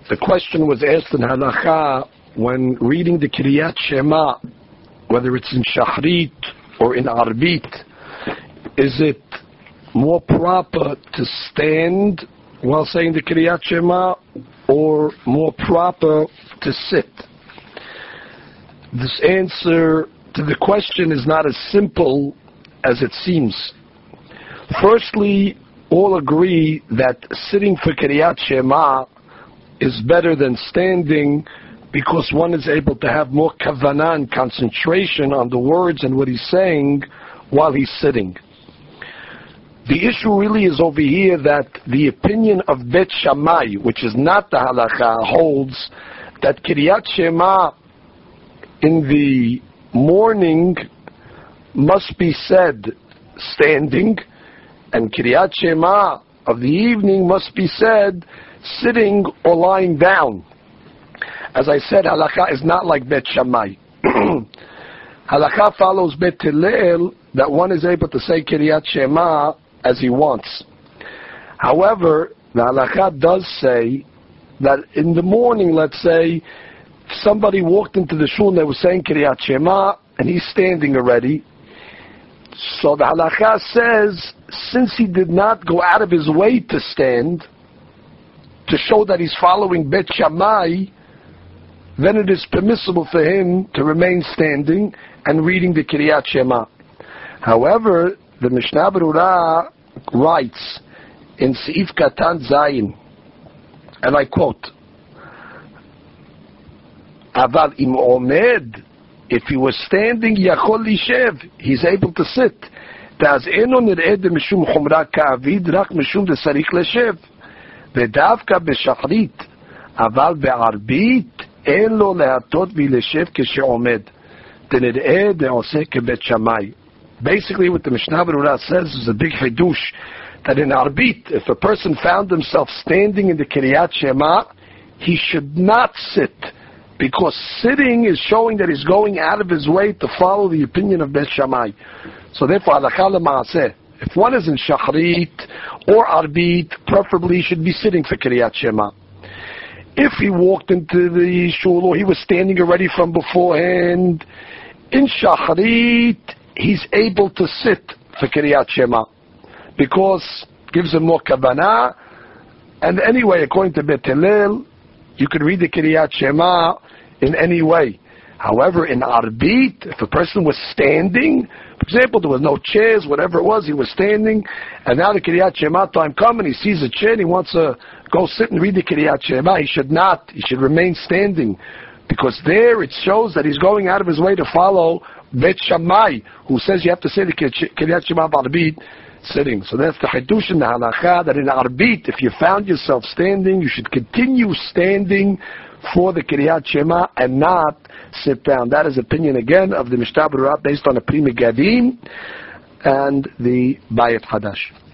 The question was asked in Halakha when reading the Kriyat Shema, whether it's in Shahrit or in Arbit, is it more proper to stand while saying the Kriyat Shema or more proper to sit? This answer to the question is not as simple as it seems. Firstly, all agree that sitting for Kriyat Shema is better than standing because one is able to have more kavanah and concentration on the words and what he's saying while he's sitting. The issue really is over here that the opinion of Bet Shammai, which is not the halakha, holds that Kriyat Shema in the morning must be said standing, and Kriyat Shema of the evening must be said sitting or lying down. As I said, halakha is not like Bet Shammai. Halakha follows Bet Hillel, that one is able to say Kriyat Shema as he wants. However, the halakha does say that in the morning, let's say, somebody walked into the shul and they were saying Kriyat Shema, and he's standing already. So the halakha says, since he did not go out of his way to stand, to show that he's following Bet Shammai, then it is permissible for him to remain standing and reading the Kriyat Shema. However, the Mishnah Berurah writes in Seif Katan Zayin, and I quote, Aval im omed, if he was standing, yachol lishev, he's able to sit. Daz eno nir'ed mishum chumra ka'avid, rak mishum desarich leshev. Vedavka b'shachrit, aval be'arbit, en lo lehatot v'leshev keshe'omed. Denir'ed de'oseh kebet Shammai. Basically, what the Mishnah Berurah says is a big hidush, that in Arbit, if a person found himself standing in the Kriyat Shema, he should not sit, because sitting is showing that he's going out of his way to follow the opinion of Bet Shammai. So therefore, halakha l'maaseh, if one is in Shachrit or Arbit, preferably he should be sitting for Kriyat Shema. If he walked into the shul or he was standing already from beforehand, in Shachrit, he's able to sit for Kriyat Shema, because it gives him more kavanah, and anyway, according to Bet Hillel, you could read the Kriyat Shema in any way. However, in Arbit, if a person was standing, for example, there was no chairs, whatever it was, he was standing, and now the Kriyat Shema time comes, and he sees a chair, and he wants to go sit and read the Kriyat Shema. He should not. He should remain standing, because there it shows that he's going out of his way to follow Bet Shammai, who says you have to say the Kriyat Shema of Arbit sitting. So that's the Hidush in the halakha, that in Arbit, if you found yourself standing, you should continue standing for the Kriyat Shema and not sit down. That is opinion again of the Mishnah Berurah based on the Pri Megadim and the Bayit Hadash.